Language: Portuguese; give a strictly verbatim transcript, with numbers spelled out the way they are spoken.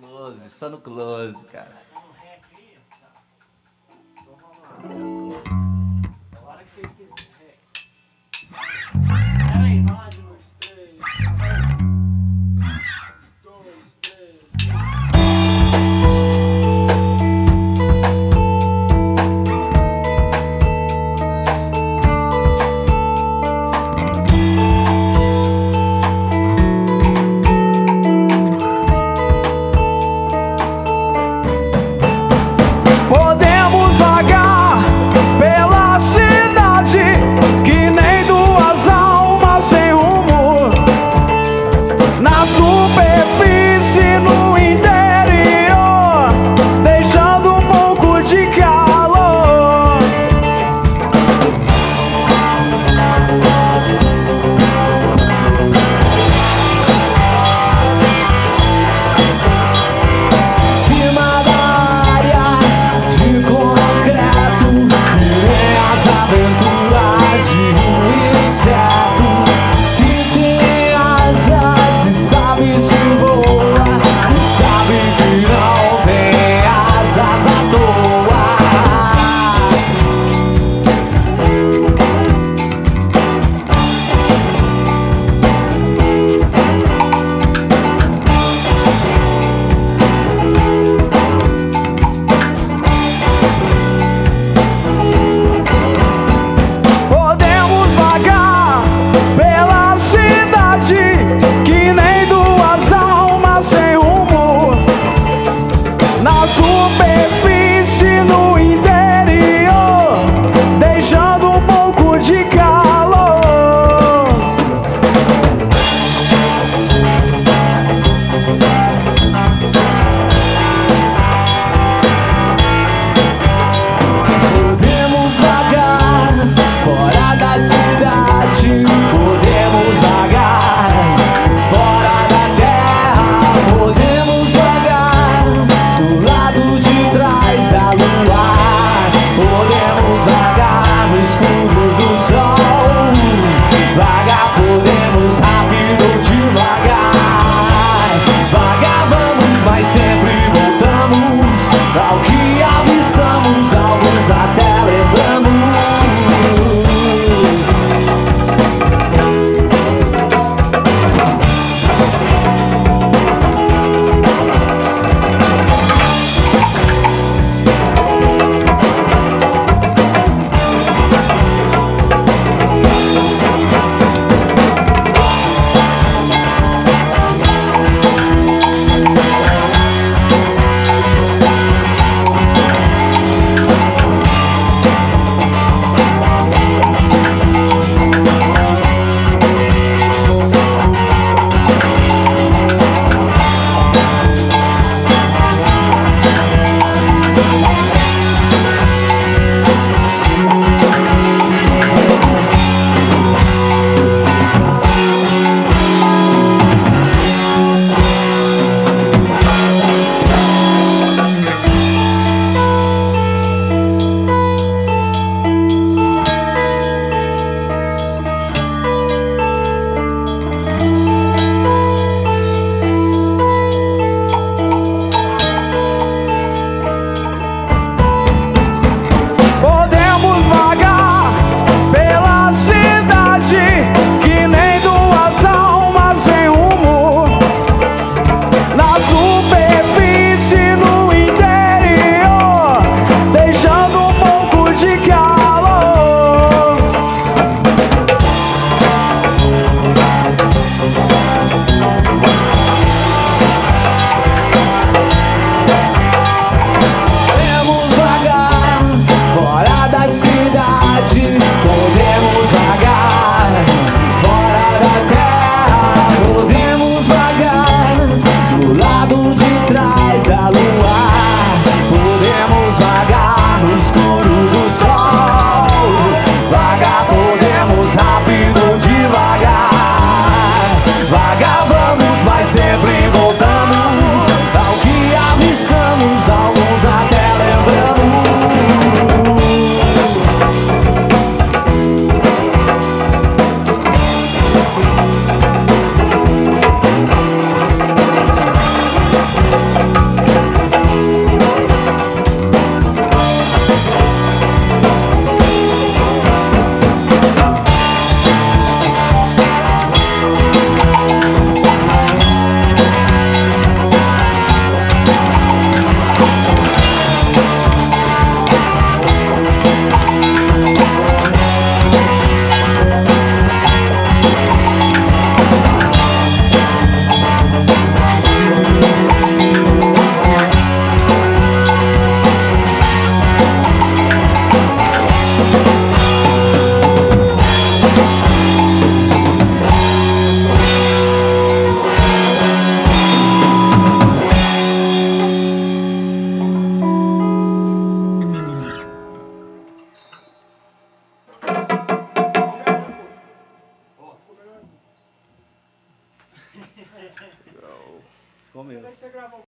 Close, só no close, cara. A hora que vocês quiserem. Pera aí, vai lá de novo. Três, dois, três. Podemos vagar pela cidade que nem duas almas sem rumo. Na superfície, no interior, deixando um pouco de calor. Cima da área de concreto, vem as aventuras de um inseto que tem asas e sabe se voa, e sabe que não tem asas à toa. Podemos vagar pela cidade que nem duas almas sem rumo. Na superfície, no interior, deixando um pouco de calor. Podemos vagar fora da cidade, podemos vagar fora da terra, podemos vagar do lado de trás da lua, podemos vagar no escuro do sol, vagar podemos rápido ou devagar, vagar vamos, mas sempre voltamos ao que